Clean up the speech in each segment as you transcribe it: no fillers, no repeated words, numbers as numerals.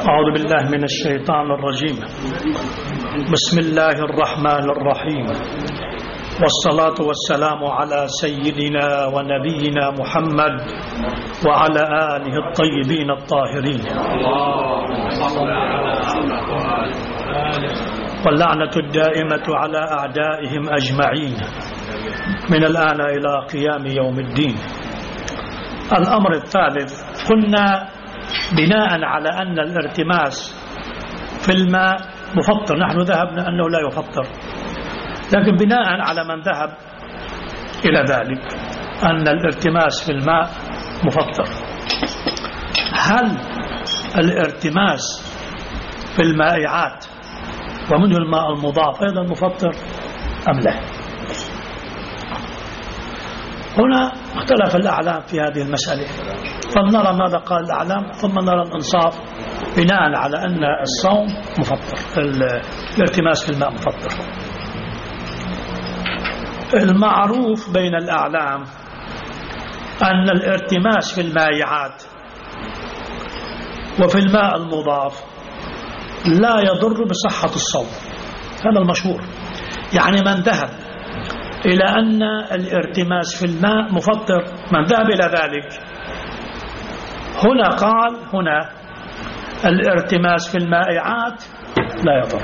أعوذ بالله من الشيطان الرجيم. بسم الله الرحمن الرحيم، والصلاة والسلام على سيدنا ونبينا محمد وعلى آله الطيبين الطاهرين، واللعنة الدائمة على أعدائهم أجمعين من الآن إلى قيام يوم الدين. الأمر الثالث، قلنا بناء على أن الارتماس في الماء مفطر، نحن ذهبنا أنه لا يفطر، لكن بناء على من ذهب إلى ذلك أن الارتماس في الماء مفطر، هل الارتماس في المائعات ومنه الماء المضاف أيضا مفطر أم لا؟ هنا اختلف الأعلام في هذه المسألة، فلنرى ماذا قال الأعلام ثم نرى الإنصاف بناء على أن الصوم مفطر، الارتماس في الماء مفطر. المعروف بين الأعلام أن الارتماس في المائعات وفي الماء المضاف لا يضر بصحة الصوم، هذا المشهور. يعني من ذهب إلى أن الارتماس في الماء مفطر، من ذهب إلى ذلك هنا قال هنا الارتماس في المائعات لا يضر.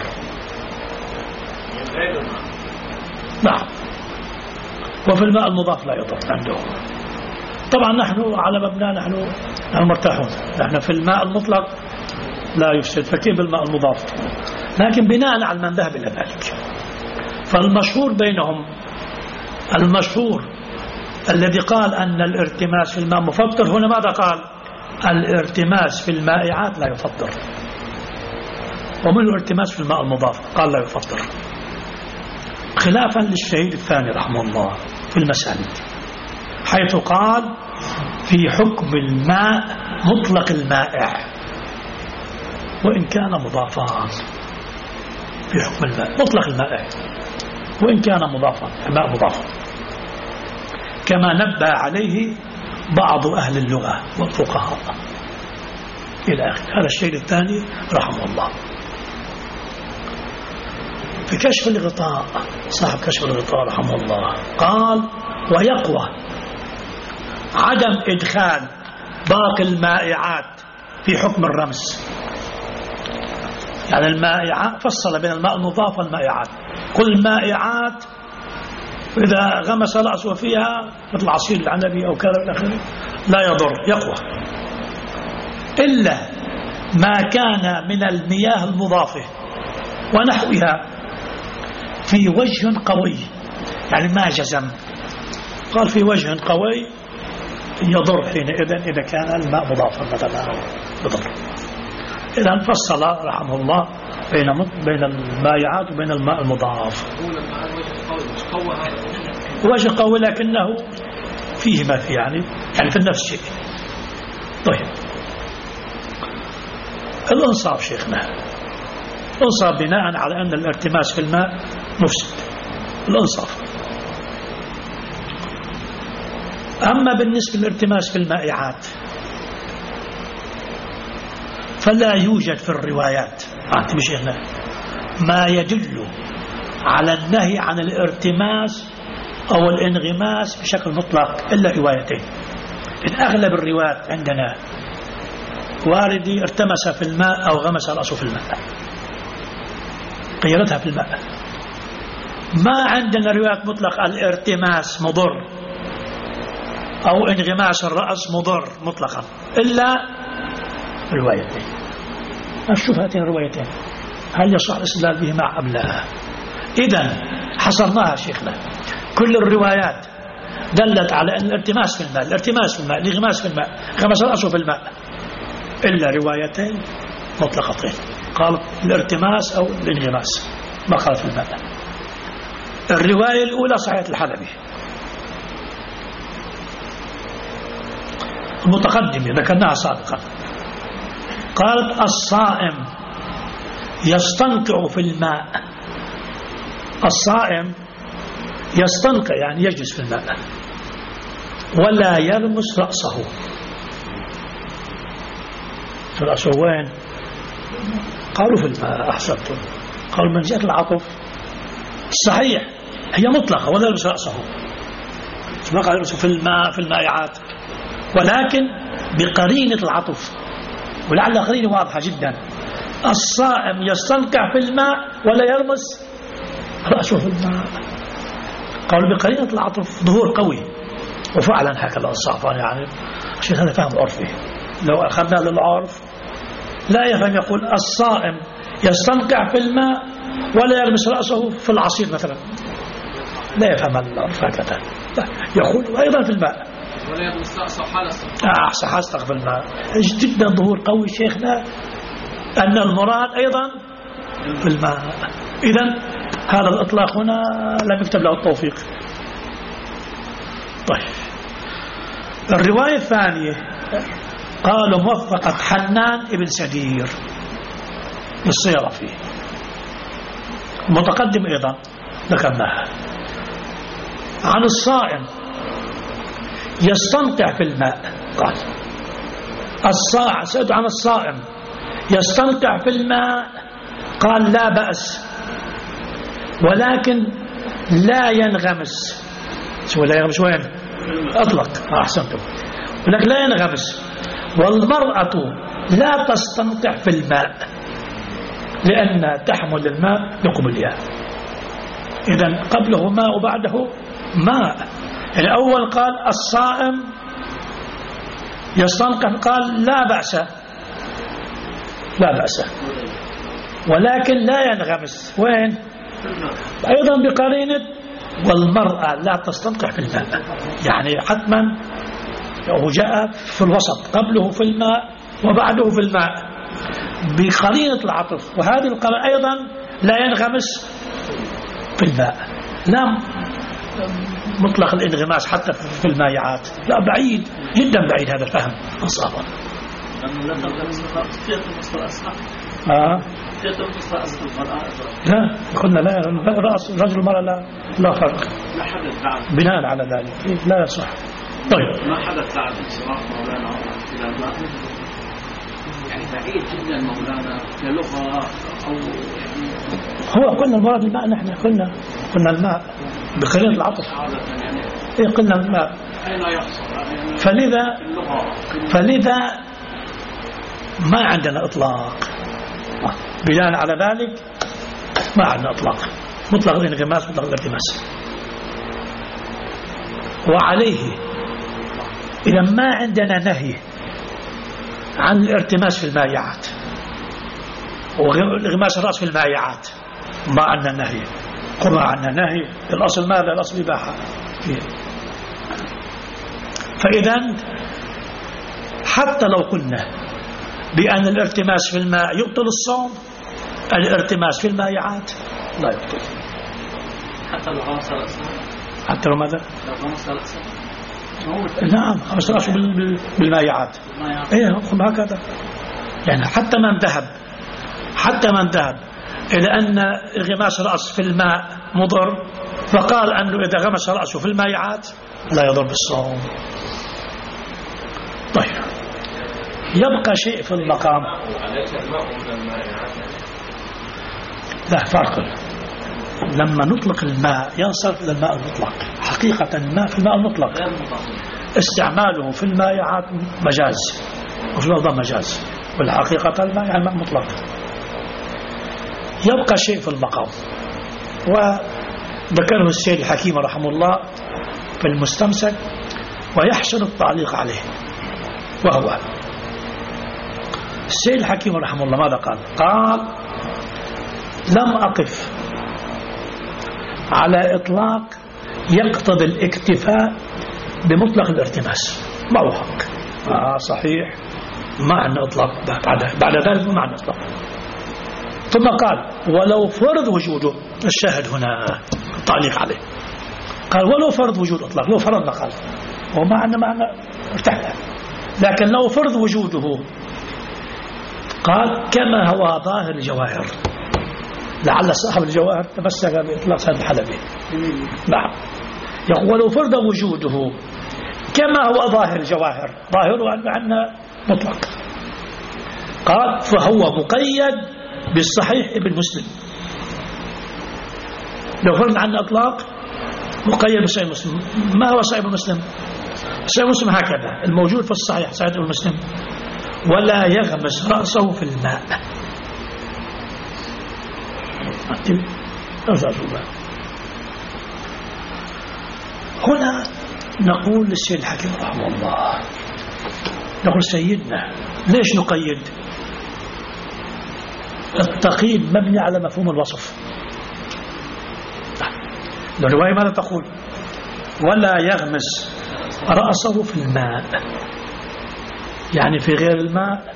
نعم، وفي الماء المضاف لا يضر عندهم. طبعا نحن على مبنى نحن مرتاحون، نحن في الماء المطلق لا يفسد، فكيف بالماء المضاف؟ لكن بناء على من ذهب إلى ذلك، فالمشهور بينهم، المشهور الذي قال أن الارتماس في الماء مفطر، هنا ماذا قال؟ الارتماس في المائعات لا يفطر، ومن الارتماس في الماء المضاف قال لا يفطر، خلافا للشهيد الثاني رحمه الله في المسألة، حيث قال في حكم الماء مطلق المائع وإن كان مضافا، في حكم الماء مطلق المائع وإن كان مضافا، الماء مضافا، كما نبه عليه بعض أهل اللغة والفقهاء إلى آخر. هذا الشيء الثاني رحمه الله. في كشف الغطاء، صاحب كشف الغطاء رحمه الله قال ويقوى عدم إدخال باقي المائعات في حكم الرمز. يعني المائعات فصل بين الماء المضاف والمائعات، كل مائعات إذا غمس رأسه فيها مثل عصير العنبي أو كذا إلى آخره لا يضر، يقوى، إلا ما كان من المياه المضافة ونحوها في وجه قوي، يعني ما جزم، قال في وجه قوي يضر حينئذ إذا كان الماء مضافا مثلا يضر. إذا فصل رحمه الله بين المائعات وبين الماء المضاف. وجه قوي لكنه فيه ما فيه، يعني في نفس الشيء. طيب، الإنصاف شيخنا، الإنصاف بناء على أن الارتماس في الماء مفسد، الإنصاف. أما بالنسبة للارتماس في المائعات فلا يوجد في الروايات شيخنا ما يدل على النهي عن الارتماس أو الانغماس بشكل مطلق إلا روايتين. إن أغلب الروايات عندنا واردي ارتمس في الماء أو غمس رأسه في الماء، قيرتها في الماء. ما عندنا روايات مطلق الارتماس مضر أو انغماس الرأس مضر مطلقا إلا روايتين. نشوف هاتين الروايتين هل يصح الاستدلال بهما أم لا؟ إذن حصرناها شيخنا، كل الروايات دلت على أن الارتماس في الماء، الارتماس في الماء، الانغماس في الماء، غمس رأسه في الماء، إلا روايتين مطلقتين، قال الارتماس أو الانغماس، ما قال في الماء. الرواية الأولى صحيحة الحلبي المتقدمة ذكرناها سابقا، قالت الصائم يستنقع في الماء، الصائم يستنقع يعني يجلس في الماء ولا يلمس رأسه. رأسه وين؟ قالوا في الماء. أحسنتم. قالوا من جهة العطف صحيح هي مطلقة ولا يلبس رأسه، ما قال يلبس في الماء في المائعات، ولكن بقرينة العطف، ولعل قرينة واضحة جدا. الصائم يستنقع في الماء ولا يلمس رأسه في الماء. قالوا بقرينة العطف ظهور قوي، وفعلا هكذا الصعفان يعني عشان هذا فهم عرفي. لو أخذنا للعرف لا يفهم يقول الصائم يستنقع في الماء ولا يلمس رأسه في العصير مثلا، لا يفهم العرف هكذا. يقول أيضا في الماء ولا يلمس رأسه حال الصغر في الماء. جدا ظهور قوي شيخنا أن المراد أيضا في الماء. إذن هذا الإطلاق هنا لم يكتب له التوفيق. طيب الرواية الثانية قالوا موفقة حنان ابن سدير الصيرفي متقدم أيضا ذكرناها عن الصائم يستنقع في الماء. قال سألت عن الصائم يستنقع في الماء، قال لا بأس ولكن لا ينغمس. شو لا ينغمس وين؟ أطلق. أحسنتم. ولكن لا ينغمس. والمرأة لا تستنقع في الماء لأن تحمل الماء بقبلها. إذن قبله ماء وبعده ماء. يعني أول قال الصائم يستنقع، قال لا بأس لا بأس ولكن لا ينغمس وين؟ أيضا بقرينة والمرأة لا تستنقع في الماء، يعني حتما هو جاء في الوسط قبله في الماء وبعده في الماء بقرينة العطف. وهذه القرينة أيضا لا ينغمس في الماء، لا مطلق الانغماس حتى في المائعات، لا بعيد جدا بعيد هذا الفهم أصابا. لا قلنا لا رأس الرجل المرأة لا فرق بناء على ذلك لا يصح. طيب ما حدث بعد انصراف مولانا إلى الماء يعني بعيد جدا مولانا كلغة أو يعني هو قلنا المراد الماء، نحن قلنا الماء بقرينة العطف يعني قلنا الماء. أين يحصل فلذا ما عندنا إطلاق بناء على ذلك، ما عندنا إطلاق مطلق الانغماس مطلق الالتماس. وعليه إذا ما عندنا نهي عن الارتماس في المائعات وانغماس الرأس في المائعات، ما عندنا نهي. قلنا عندنا نهي الأصل ماذا؟ الأصل إباحة. فإذا حتى لو قلنا بأن الارتماس في الماء يبطل الصوم، الارتماس في المائعات لا يبطل. حتى لو غمس رأسه، حتى لو ماذا؟ لو غمس رأسه نعم غمس رأسه بالمائعات. ايه هكذا يعني حتى من ذهب إلى أن انغماس الرأس في الماء مضر، فقال أنه إذا غمس رأسه في المائعات لا يضر بالصوم. طيب يبقى شيء في المقام. لا فرق لما نطلق الماء ينصرف إلى الماء المطلق. حقيقة الماء في الماء المطلق استعماله في المائعات مجاز وفي الأرض مجاز، والحقيقة الماء يعني الماء مطلق. يبقى شيء في المقام وذكره السيد الحكيم رحمه الله في المستمسك ويحسن التعليق عليه. وهو السيد الحكيم رحمه الله ماذا قال؟ قال لم أقف على إطلاق يقتضي الاكتفاء بمطلق الارتماس. ما هو حق صحيح ما عندنا إطلاق بعد ذلك ما عندنا إطلاق. ثم قال ولو فرض وجوده، الشاهد هنا التعليق عليه، قال ولو فرض وجود إطلاق، لو فرضنا قال وما عندنا ارتحنا، لكن لو فرض وجوده قال كما هو ظاهر الجواهر. لعل صاحب الجواهر تمسك بإطلاق سيد الحلبي. نعم يقول ولو فرض وجوده كما هو ظاهر الجواهر، ظاهره أن عندنا مطلق. قال فهو مقيد بالصحيح ابن مسلم. لو فرضنا عن إطلاق مقيد بصحيح مسلم، ما هو صحيح مسلم؟ صحيح مسلم هكذا الموجود في الصحيح صحيح مسلم: ولا يغمس رأسه في الماء. هنا نقول للسيد الحكيم رحمه الله، نقول سيدنا ليش نقيد؟ التقييد مبني على مفهوم الوصف. الرواية ماذا تقول؟ ولا يغمس رأسه في الماء، يعني في غير الماء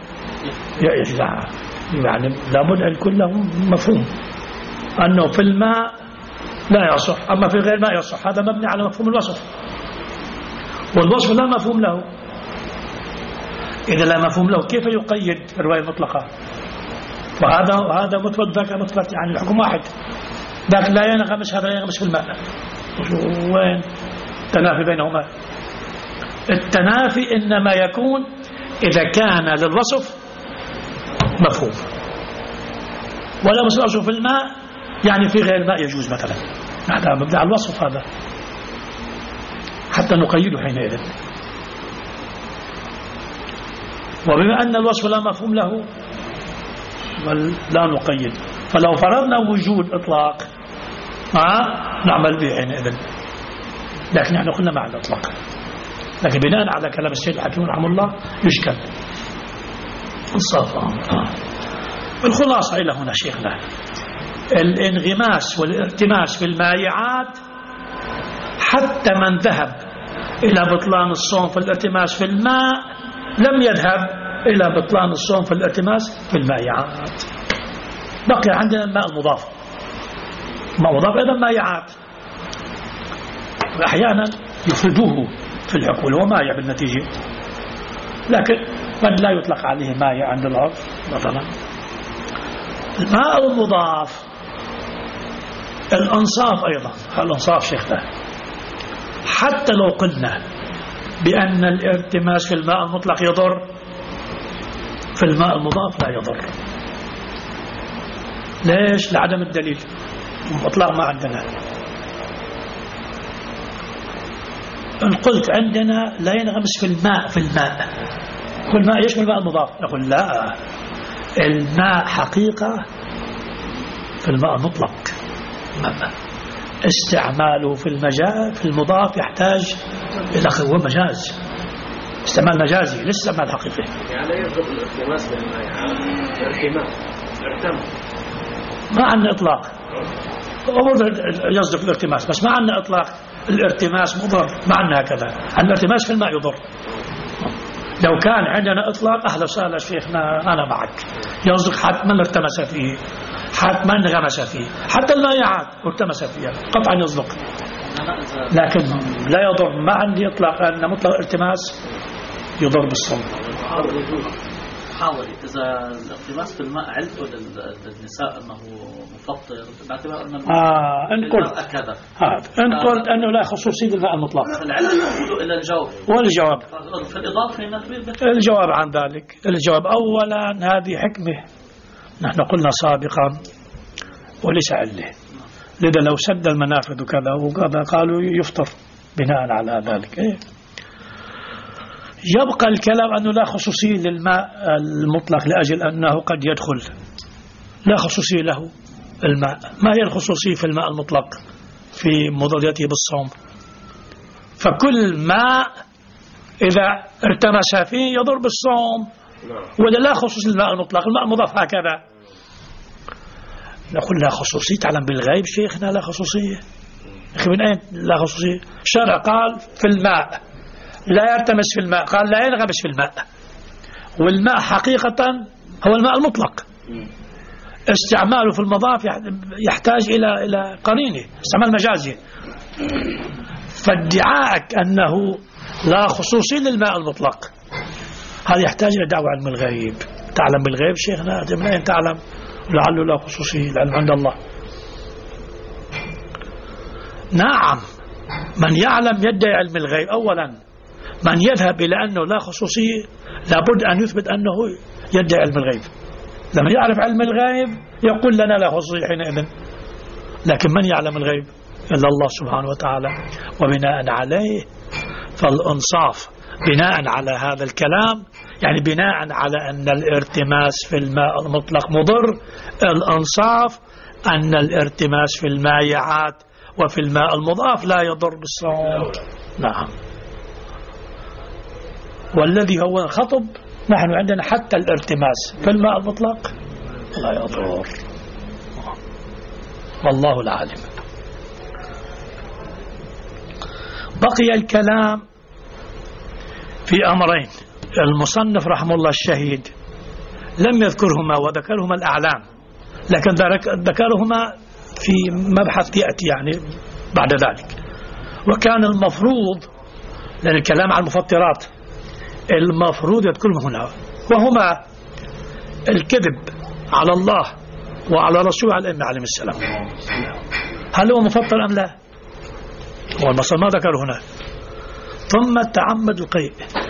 يعني لابد أن يكون له مفهوم أنه في الماء لا يصح، أما في غير الماء يصح. هذا مبني على مفهوم الوصف، والوصف لا مفهوم له. إذا لا مفهوم له كيف يقيد الرواية المطلقة؟ وهذا مثبت ذاك مثبت، يعني الحكم واحد، ذاك لا ينغمس هذا لا ينغمس في الماء. وين التنافي بينهما؟ التنافي إنما يكون إذا كان للوصف مفهوم، ولا مسلسل في الماء يعني في غير الماء يجوز مثلا. هذا مبدأ الوصف، هذا حتى نقيده حينئذ. وبما أن الوصف لا مفهوم له لا نقيد، فلو فرضنا وجود إطلاق نعمل به حينئذ، لكن نحن قلنا مع الإطلاق. لكن بناء على كلام السيد الحكيم رحمه الله يشكل الصافة. الخلاصة إلى هنا شيخنا: الانغماس والارتماس في المائعات، حتى من ذهب إلى بطلان الصوم في الارتماس في الماء لم يذهب إلى بطلان الصوم في الارتماس في المائعات. بقي عندنا الماء المضاف، ماء مضاف أيضا مائعات، وأحيانا يفردوه في الحقول ومائع بالنتيجة، لكن قد لا يطلق عليه مائع عند العرف. مثلا الماء المضاف، الأنصاف أيضا، الأنصاف شيخنا، حتى لو قلنا بأن الارتماس في الماء المطلق يضر، في الماء المضاف لا يضر. ليش؟ لعدم الدليل، المطلق ما عندنا. إن قلت عندنا لا ينغمس في الماء، في الماء كل ماء يشمل الماء المضاف، نقول لا، الماء حقيقة في الماء المطلق، استعماله في المجاز في المضاف يحتاج إلى هو مجاز، استعمال مجازي ليس استعمال حقيقي. يعني لا يضرب الالتماس بالمائعات، ارتمى ما عندنا إطلاق، يصدق الارتماس، بس ما عندنا إطلاق الارتماس مضر، ما عندنا هكذا. الارتماس في الماء يضر. لو كان عندنا إطلاق أهلا وسهلا شيخنا، أنا معك، يصدق حتما ارتمس فيه، حتما انغمس فيه، حتى المائعات ارتمس فيها قطعا يصدق. لكن لا يضر، ما عندي إطلاق أن مطلق الارتماس يضر بالصوم. حاول إذا الالتماس في الماء علته للنساء أنه مفطر، باعتبار أن إن قلت أنه لا خصوصية للماء المطلق، العلة يقول إلى الجواب، والجواب في الإضافة الجواب عن ذلك. الجواب أولا هذه حكمة نحن قلنا سابقا وليس علة، لذا لو سد المنافذ كذا وكذا قالوا يفطر بناء على ذلك. يبقى الكلام أنه لا خصوصية للماء المطلق لأجل أنه قد يدخل، لا خصوصية له الماء. ما هي الخصوصية في الماء المطلق في مضادته بالصوم؟ فكل ماء إذا ارتمس فيه يضر بالصوم، ولا لا خصوصية للماء المطلق. الماء المضاف هكذا، نقول لا خصوصية. تعلم بالغيب شيخنا لا خصوصية. من أين لا خصوصية؟ الشرع قال في الماء لا يرتمس في الماء، قال لا ينغمس في الماء، والماء حقيقة هو الماء المطلق. استعماله في المضاف يحتاج إلى قرينة، استعمال مجازي. فادعاءك أنه لا خصوصية للماء المطلق هذا يحتاج إلى دعوة علم الغيب. تعلم بالغيب شيخنا؟ من أين تعلم؟ لعله لا خصوصية، العلم عند الله. نعم، من يعلم يدعي علم الغيب. أولا من يذهب إلى أنه لا خصوصية لابد أن يثبت أنه يدعي علم الغيب. لما يعرف علم الغيب يقول لنا له الصيح حينئذ، لكن من يعلم الغيب إلا الله سبحانه وتعالى. وبناء عليه فالإنصاف بناء على هذا الكلام، يعني بناء على أن الارتماس في الماء المطلق مضر، الإنصاف أن الارتماس في المائعات وفي الماء المضاف لا يضر بالصوم. نعم. والذي هو الخطب نحن عندنا حتى الارتماس في الماء المطلق لا يضر، والله العالم. بقي الكلام في أمرين. المصنف رحمه الله الشهيد لم يذكرهما وذكرهما الأعلام، لكن ذكرهما في مبحث يأتي يعني بعد ذلك. وكان المفروض، لأن الكلام عن المفطرات المفروض يذكرهم هنا، وهما الكذب على الله وعلى رسوله عليه السلام. هل هو مفطر أم لا؟ هو المصنف ما ذكر هنا. ثم تعمد القيء،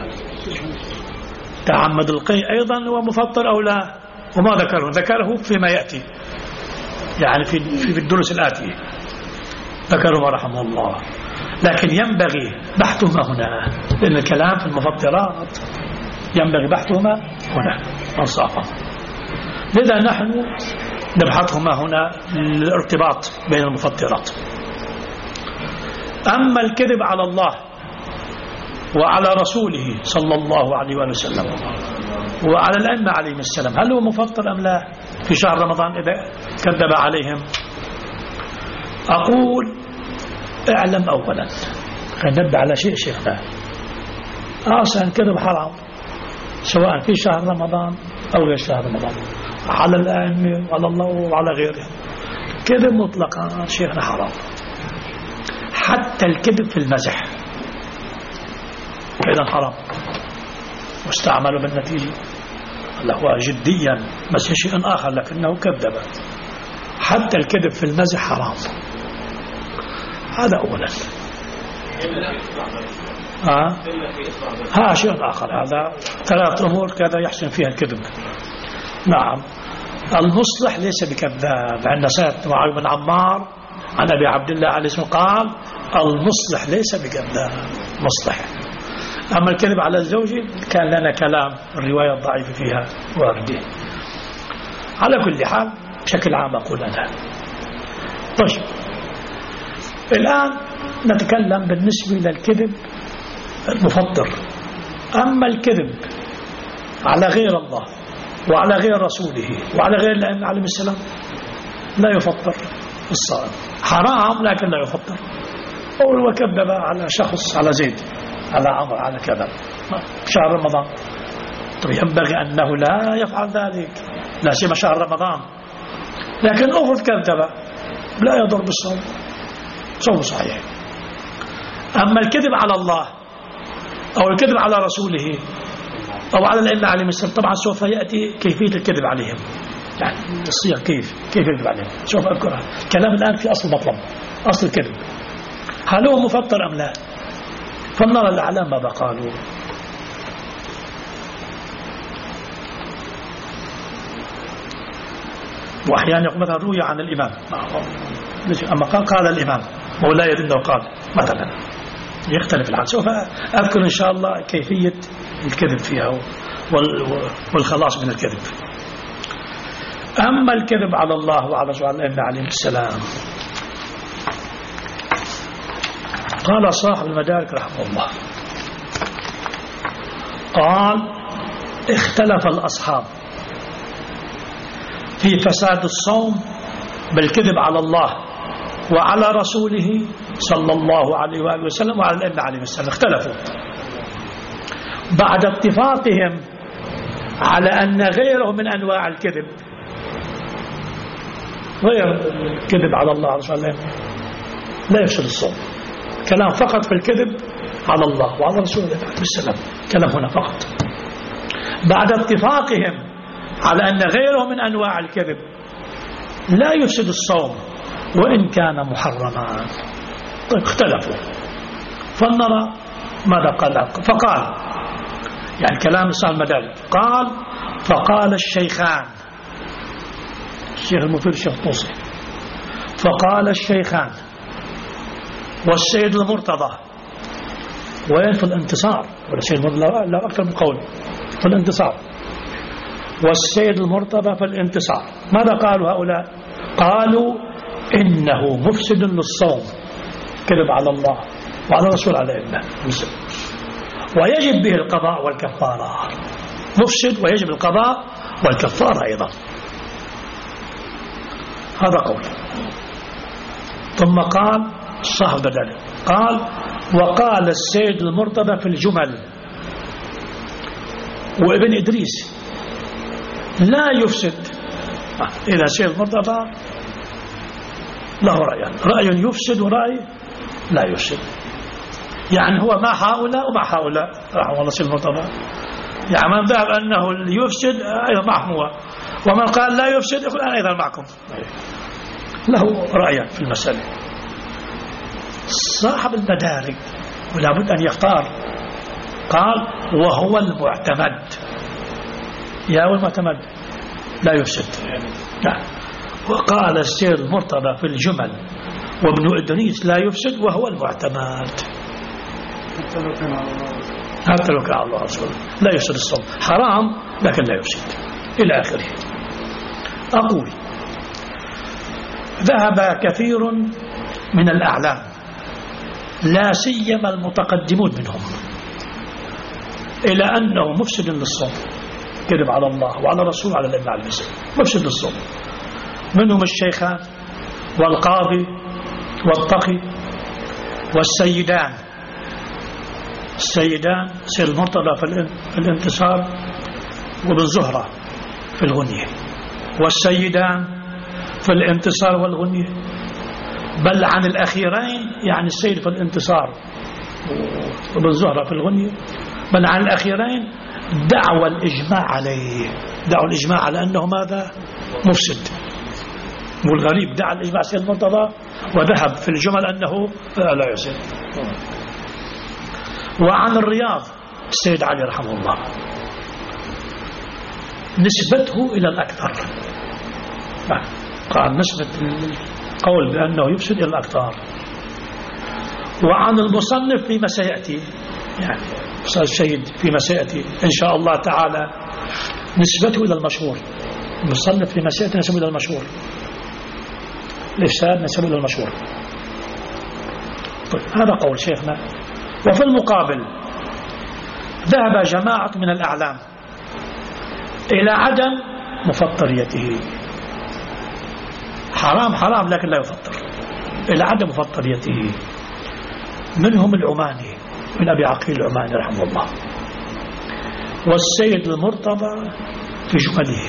تعمد القيء أيضا هو مفطر أو لا؟ وما ذكره فيما يأتي، يعني في الدروس الآتية ذكره رحمه الله. لكن ينبغي بحثهما هنا، لأن الكلام في المفطرات ينبغي بحثهما هنا انصافا. لذا نحن نبحثهما هنا للارتباط بين المفطرات. أما الكذب على الله وعلى رسوله صلى الله عليه وسلم وعلى الأئمة عليهم السلام، هل هو مفطر أم لا في شهر رمضان إذا كذب عليهم؟ أقول اعلم أولا، ننبه على شيء شيخنا، أصلا الكذب حرام سواء في شهر رمضان أو غير شهر رمضان، على الأئمة وعلى الله وعلى غيره. كذب مطلقا شيخنا حرام، حتى الكذب في المزح أيضا حرام، مستعمل بالنتيجة هو جديا بس شيء آخر لكنه كذب. حتى الكذب في المزح حرام. هذا أولا. شيء آخر، هذا ثلاث أمور كذا يحسن فيها الكذب. نعم. المصلح ليس بكذاب. عندنا سيد معاوية بن عمار عن أبي عبد الله عليه السلام قال المصلح ليس بكذاب، مصلح. أما الكذب على الزوج كان لنا كلام الرواية الضعيفة فيها واردة. على كل حال بشكل عام أقول أنا. طيب الآن نتكلم بالنسبة للكذب المفطر. أما الكذب على غير الله وعلى غير رسوله وعلى غير الأئمة عليهم السلام لا يفطر الصائم، حرام لكن لا يفطر. أو وكذب على شخص، على زيد، على عمر، على كذا شهر رمضان، طيب ينبغي أنه لا يفعل ذلك لا سيما شهر رمضان. لكن أفرض كذب لا يضر بالصوم، صوم صحيح. أما الكذب على الله أو الكذب على رسوله أو على الأئمة عليهم السلام، طبعا سوف يأتي كيفية الكذب عليهم، يعني الصيغ كيف يكذب عليهم سوف أذكرها. كلام الآن في أصل المطلب، أصل الكذب، هل هو مفطر أم لا؟ فلنرى الأعلام ماذا قالوا. وأحيانا مثلا روي عن الإمام، أما قال الإمام ولا يدل أنه قال مثلا، يختلف الحال. سوف أذكر إن شاء الله كيفية الكذب فيها والخلاص من الكذب. أما الكذب على الله وعلى رسوله الأئمة عليهم السلام، قال صاحب المدارك رحمه الله، قال اختلف الأصحاب في فساد الصوم بالكذب على الله وعلى رسوله صلى الله عليه وآله وسلم وعلى الأئمة عليهم السلام. اختلفوا بعد اتفاقهم على أن غيره من أنواع الكذب، غير الكذب على الله وعلى رسوله لا يفسد الصوم. كلام فقط في الكذب على الله وعلى رسوله عليه السلام، كلام هنا فقط. بعد اتفاقهم على أن غيره من أنواع الكذب لا يفسد الصوم وإن كان محرما. طيب اختلفوا، فلنرى ماذا قال. فقال يعني كلام صاحب المدارج. قال فقال الشيخان، الشيخ المفيد الشيخ طوسي، فقال الشيخان والسيد المرتضى، وين في الانتصار، والسيد المرتضى لا أكثر من قول في الانتصار، والسيد المرتضى في الانتصار. ماذا قالوا هؤلاء؟ قالوا إنه مفسد للصوم، كذب على الله وعلى الرسول على الأئمة، ويجب به القضاء والكفارة. مفسد ويجب القضاء والكفارة أيضا. هذا قول. ثم قال صاحب بدل، قال وقال السيد المرتضى في الجمل وابن إدريس لا يفسد. إذا السيد المرتضى له رأيان، رأي يفسد ورأي لا يفسد. يعني هو مع هؤلاء ومع هؤلاء رحمه الله السيد المرتضى. يعني من ذهب أنه يفسد أيضا معهم هو، ومن قال لا يفسد يقول أنا أيضا معكم. له رأيان في المسألة. صاحب المدارك ولا بد أن يختار، قال وهو المعتمد. يا هو المعتمد لا يفسد. لا. وقال السيد المرتضى في الجمل وابن إدريس لا يفسد وهو المعتمد. حتى لو كان الله رسوله لا يفسد الصوم، حرام لكن لا يفسد إلى آخره. أقول ذهب كثير من الأعلام لا سيما المتقدمون منهم إلى أنه مفسد للصوم، كذب على الله وعلى الرسول على الأئمة على المسلم، مفسد للصوم. منهم الشيخان والقاضي والطقي والسيدان. السيدان سيد المرتضى في الانتصار وابن زهرة في الغنية، والسيدان في الانتصار والغنية. بل عن الأخيرين يعني السيد في الانتصار وابن زهرة في الغنية، بل عن الأخيرين دعوى الإجماع عليه، دعوى الإجماع على أنه ماذا؟ مفسد. والغريب دعا الإجماع سيد المرتضى وذهب في الجمل أنه لا يفسد. وعن الرياض السيد علي رحمه الله نسبته إلى الأكثر، قال نسبة القول بأنه يفسد إلى الأكثر. وعن المصنف فيما سيأتي، يعني الشهيد فيما سيأتي إن شاء الله تعالى نسبته إلى المشهور. المصنف فيما سيأتي نسبه إلى المشهور، الإفساد نسبه إلى المشهور. طيب هذا قول شيخنا. وفي المقابل ذهب جماعة من الأعلام إلى عدم مفطريته، حرام حرام لكن لا يفطر، إلى عدم مفطريته. منهم العماني من أبي عقيل العماني رحمه الله، والسيد المرتضى في جمله،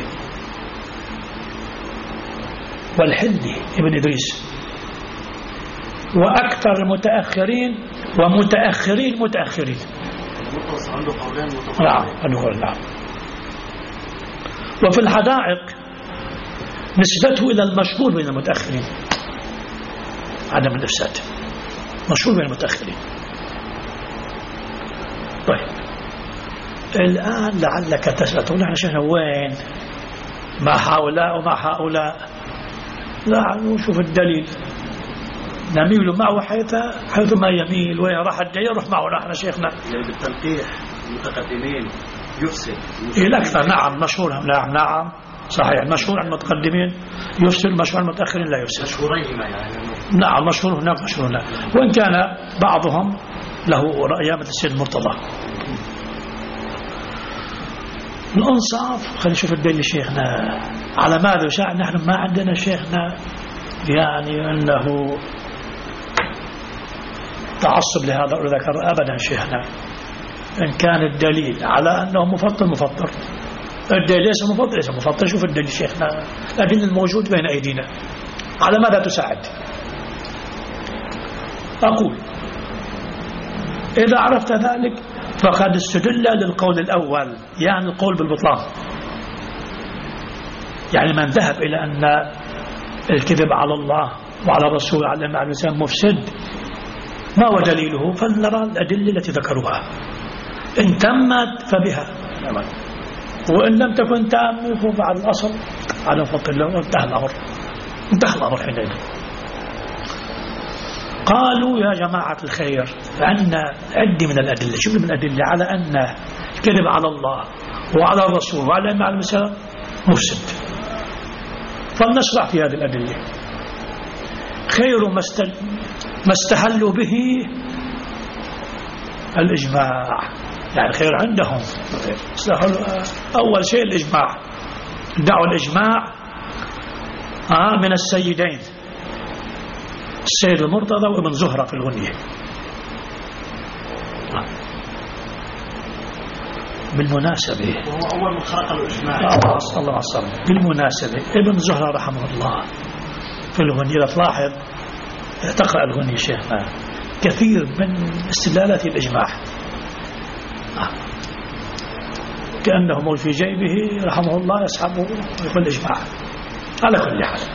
والحلي ابن إدريس، وأكثر المتأخرين ومتأخرين متأخرين. عنده قولين نعم. وفي الحدائق نسبته إلى المشهور بين المتأخرين، عدم الإفساد، مشهور بين المتأخرين. طيب الآن لعلك تسأل تقول نحن شيخنا وين مع هؤلاء ومع هؤلاء؟ لا نشوف الدليل، نميل معه حيث ما يميل، وين راح الدليل نروح معه نحن شيخنا. بالتنقيح المتقدمين يفسد الأكثر. نعم مشهور، نعم صحيح، مشهور عن المتقدمين يفسد، مشهور عن المتأخرين لا يفسد. مشهوريهما يعني. نعم مشهور هناك مشهور هناك، وإن كان بعضهم له رأي مثل السيد المرتضى. الأنصاف خلينا نشوف الدليل شيخنا على ماذا شاء. نحن ما عندنا شيخنا يعني أنه تعصب لهذا وذكر أبدا شيخنا. إن كان الدليل على أنه مفطر مفطر، الدليل ليس مفطر ليس مفطر. شوف الدليل شيخنا، الدليل الموجود بين أيدينا على ماذا تساعد. أقول إذا عرفت ذلك فقد استدل للقول الأول، يعني القول بالبطلان. يعني من ذهب إلى أن الكذب على الله وعلى الرسول على الأئمة على الإسلام مفسد، ما هو دليله؟ فلنرى الأدلة التي ذكروها. إن تمت فبها، وإن لم تكن تامة فبعد الأصل على فضل الله. انتهى الأمر حينئذ. قالوا يا جماعة الخير عندنا عدة من الأدلة. شو من الأدلة على أن الكذب على الله وعلى الرسول وعلى الأئمة عليهم السلام مفسد، فلنشرع في هذه الأدلة. خير ما استهلوا به الإجماع، يعني خير عندهم. أول شيء الإجماع، دعوا الإجماع من السيدين السيد المرتضى وابن زهرة في الغنية. بالمناسبة وهو أول من خلق الإجماع. الله أصلا. بالمناسبة ابن زهرة رحمه الله في الغنية، تلاحظ تقرأ الغنية شيخنا كثير من استدلالات الإجماع كأنه مول في جيبه رحمه الله يسحبه ويقول الإجماع. على كل حال،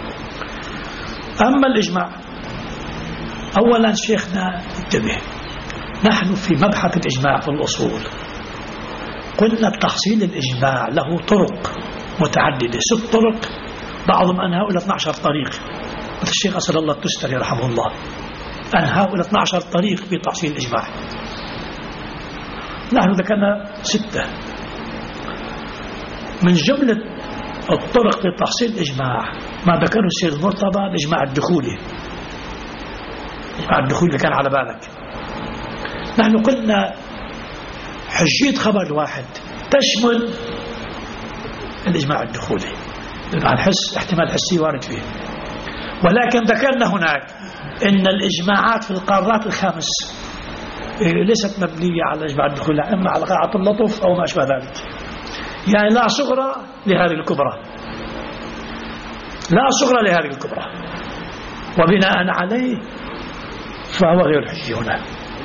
أما الإجماع أولا شيخنا انتبه، نحن في مبحث الإجماع في الأصول قلنا تحصيل الإجماع له طرق متعددة، 6 طرق، بعضهم أنهاء إلى 12 طريق. مثل الشيخ أسد الله التستري رحمه الله أنهاء إلى 12 طريق في تحصيل الإجماع. نحن ذكرنا 6 من جملة الطرق في تحصيل الإجماع. ما ذكره السيد المرتضى الإجماع الدخولي، الإجماع الدخولي كان على بالك. نحن قلنا حجية خبر الواحد تشمل الإجماع الدخولي، لأنه الحس احتمال حسي وارد فيه. ولكن ذكرنا هناك إن الإجماعات في القارات الخمس ليست مبنية على الإجماع الدخولي، إما على قاعة اللطف أو ما أشبه ذلك، يعني لا صغرى لهذه الكبرى، لا صغرى لهذه الكبرى، وبناء عليه فهو غير حجي هنا.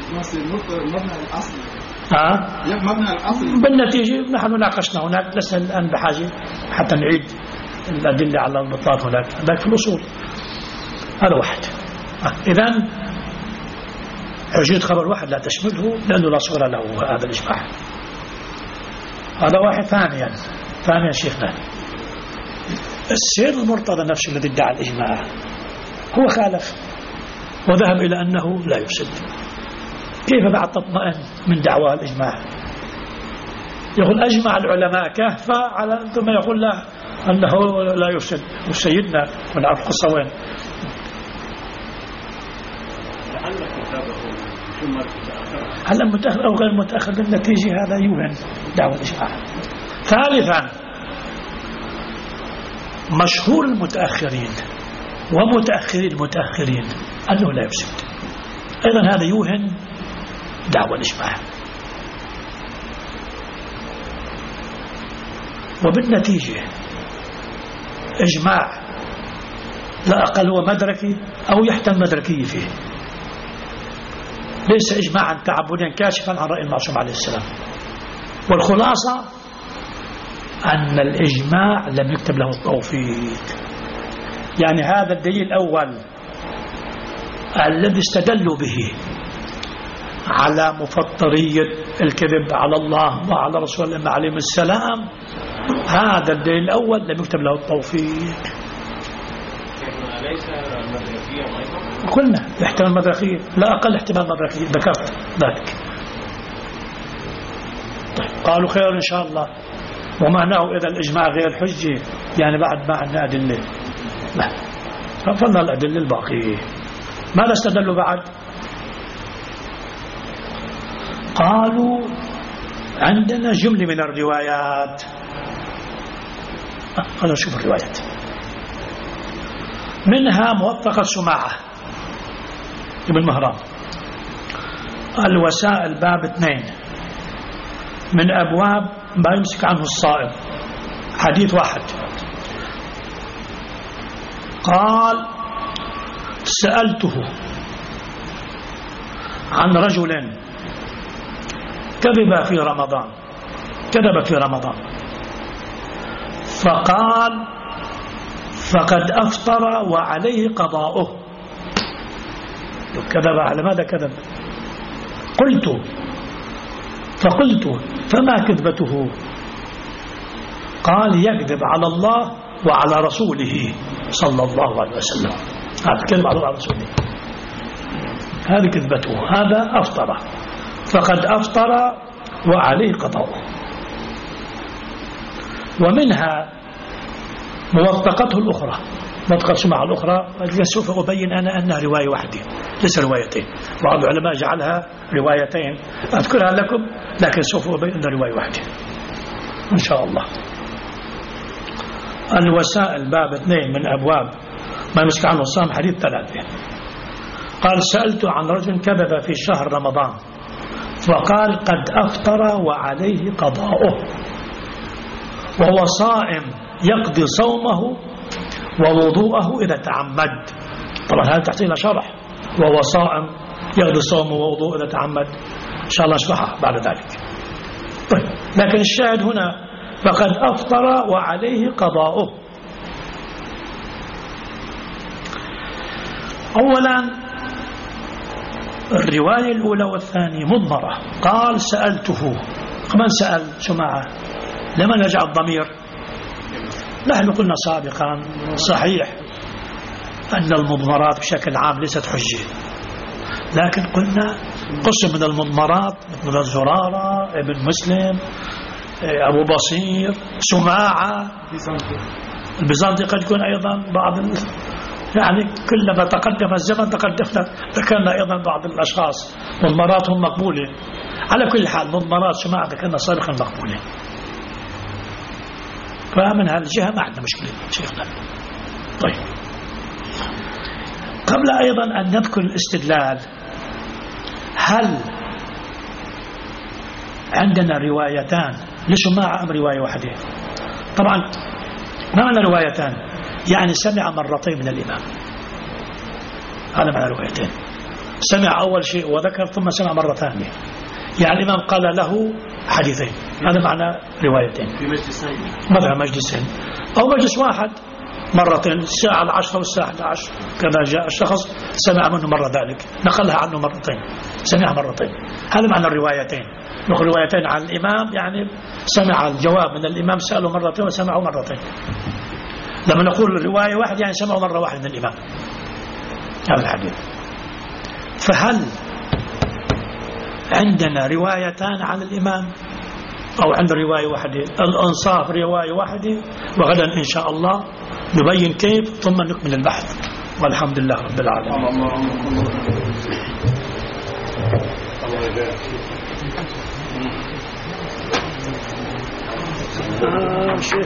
مبنى الأصل بالنتيجة نحن ناقشنا هناك، لسنا الآن بحاجة حتى نعيد الأدلة على البطلان هناك، ذاك في الأصول. هذا واحد. إذن حجية خبر واحد لا تشمله لأنه لا صغر له هذا الإجماع. هذا واحد. ثانيا شيخنا السيد المرتضى نفسه الذي ادعى الإجماع هو خالف وذهب إلى أنه لا يفسد. كيف بعد تطمئن من دعوى الإجماع؟ يقول أجمع العلماء كهفة على ثم يقول لا أنه لا يفسد. وسيدنا ونعرف القصة وين. هل متأخر أو غير متأخر بالنتيجة هذا يوهن دعوى الإجماع. ثالثا مشهور المتأخرين ومتأخري المتأخرين أنه لا يفسد، أيضا هذا يوهن دعوى الإجماع. وبالنتيجة إجماع لا أقل هو مدركي أو يحتمل مدركي فيه، ليس إجماعا تعبديا كاشفا عن رأي المعصوم عليه السلام. والخلاصة أن الإجماع لم يكتب له التوفيق. يعني هذا الدليل الأول الذي استدلوا به على مفطرية الكذب على الله وعلى رسول الله عليه السلام، هذا الدليل الأول لم يكتب له التوفيق. ليس مدركيا أيضا؟ قلنا احتمال مدركية، لا أقل احتمال مدركية، ذكرت ذلك. طيب قالوا خير إن شاء الله. ومعناه إذا الإجماع غير حجي يعني بعد ما عندنا أدلة؟ لا، فضلنا الأدلة الباقية. ماذا استدلوا بعد؟ قالوا عندنا جملة من الروايات. خلونا نشوف الروايات. منها موثقة سماعة ابن مهران، الوسائل باب 2 من أبواب ما يمسك عنه الصائم، حديث 1. قال سألته عن رجل كذب في رمضان فقال فقد أفطر وعليه قضاؤه. كذب على ماذا كذب؟ قلت فقلت فما كذبته؟ قال يكذب على الله وعلى رسوله صلى الله عليه وسلم. هذا كذب على الله وعلى رسوله، هذه كذبته، هذا أفطر، فقد أفطر وعليه قضاؤه. ومنها موثقته الأخرى، موثقة سمع الأخرى سوف أبين أنا أنها رواية واحدة ليس روايتين. بعض العلماء جعلها روايتين أذكرها لكم، لكن سوف أبين أنها رواية واحدة إن شاء الله. الوسائل باب 2 من أبواب ما يمسك عنه الصام، حديث 3. قال سألت عن رجل كذب في شهر رمضان فقال قد أفطر وعليه قضاؤه، وهو صائم يقضي صومه ووضوءه إذا تعمد. طبعا هذا تحتاج إلى شرح، وهو صائم يقضي صومه ووضوءه إذا تعمد، إن شاء الله نشرحها بعد ذلك. طيب، لكن الشاهد هنا فقد أفطر وعليه قضاؤه. أولا الرواية الأولى والثانية مضمرة. قال سألته، من سأل شماعة؟ لما نرجع الضمير؟ نحن قلنا سابقا صحيح أن المضمرات بشكل عام ليست حجة، لكن قلنا قسم من المضمرات مثل زرارة، ابن مسلم، أبو بصير، سماعة، البيزنطي قد يكون أيضا بعض يعني كلما تقدم الزمن ذكرنا أيضا بعض الأشخاص مضمراتهم مقبولة. على كل حال مضمرات سماعة ذكرنا سابقا مقبولة، فمن هالجهة ما عندنا مشكلة شيخنا. طيب، قبل أيضا أن نذكر الاستدلال، هل عندنا روايتان لسماعة أم رواية واحدة؟ طبعا ما معنى روايتان؟ يعني سمع مرتين من الإمام، هذا معنى روايتين. سمع أول شيء وذكر ثم سمع مرة ثانية، يعني الإمام قال له حديثين، هذا معنى روايتين. في مجلسين مثلا مجلسين أو مجلس واحد مرتين، الساعة 10 والساعة 11 كذا جاء الشخص سمع منه مرة ذلك نقلها عنه مرتين، سمع مرتين، هذا معنى الروايتين. نقول روايتين عن الإمام يعني سمع الجواب من الإمام سأله مرتين وسمعه مرتين. لما نقول رواية واحد يعني سمعه مرة واحدة من الإمام، هذا الحديث. فهل عندنا روايتان عن الإمام أو عند رواية واحدة؟ الأنصاف رواية واحدة، وغدا إن شاء الله نبين كيف ثم نكمل البحث، والحمد لله رب العالمين.